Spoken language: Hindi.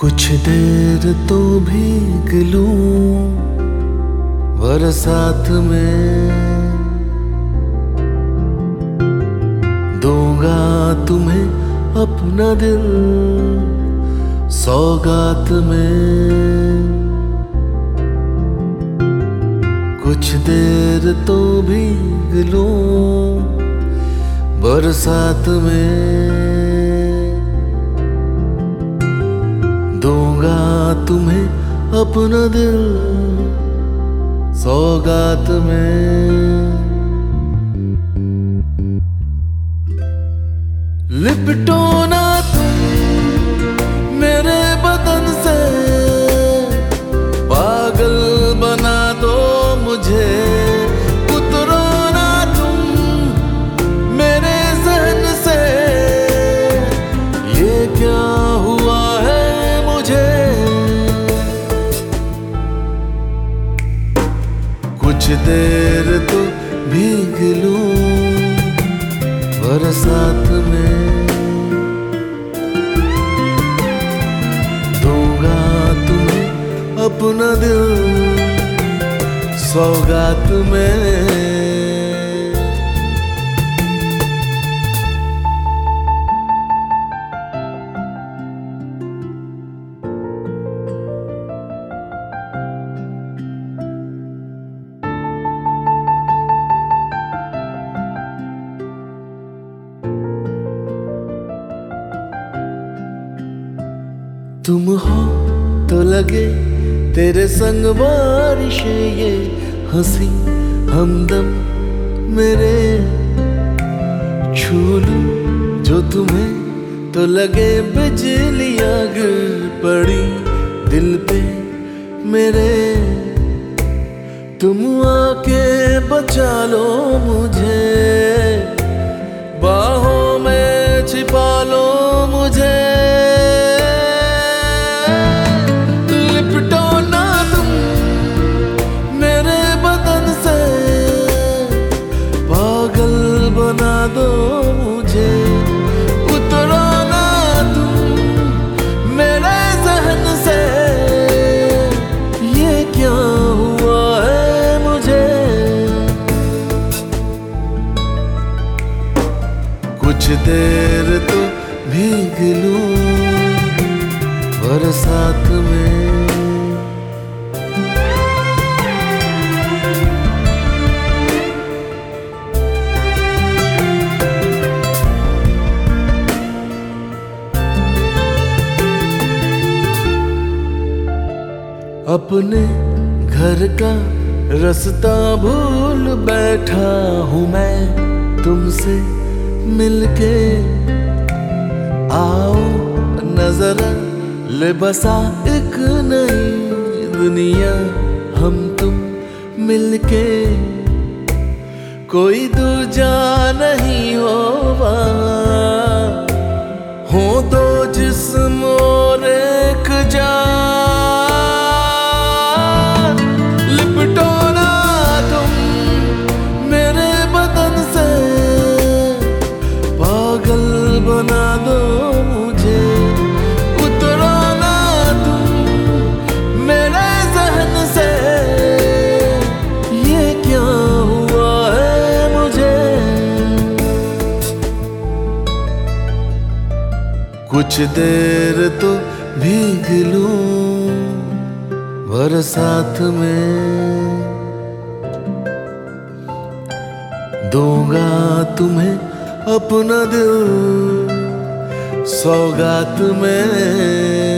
कुछ देर तो भीग लूं बरसात में, दूंगा तुम्हें अपना दिल सौगात में। कुछ देर तो भीग लूं बरसात में, दूंगा तुम्हें अपना दिल सौगात में। लिपटो ना तुम मेरे बदन से, पागल बना दो मुझे। उतरो ना तुम मेरे जहन से, ये क्या हुआ है मुझे। कुछ देर तो भीग लूं बरसात में, दूंगा तुम्हें अपना दिल सौगात में। तुम हो तो लगे तेरे संग बारिशें, ये हंसी हमदम मेरे। छू लूं जो तुम्हें तो लगे बिजलियां गिर पड़ी दिल पे मेरे। तुम आके बचा लो मुझे, बाहों में छिपा लो मुझे। बना दो मुझे, उतरो ना तुम मेरे जहन से, ये क्या हुआ है मुझे। कुछ देर तो भीग लूं बरसात में, अपने घर का रास्ता भूल बैठा हूँ मैं तुमसे मिलके। आओ नजरा ले बसा एक नई दुनिया हम तुम मिलके। कोई दूजा नहीं हो वहाँ, हो दो जिस्म और एक जान। बना दो मुझे, उतरो ना तुम मेरे जहन से, ये क्या हुआ है मुझे। कुछ देर तो भीग लूं बरसात में, दूंगा तुम्हें अपना दिल सौगात में।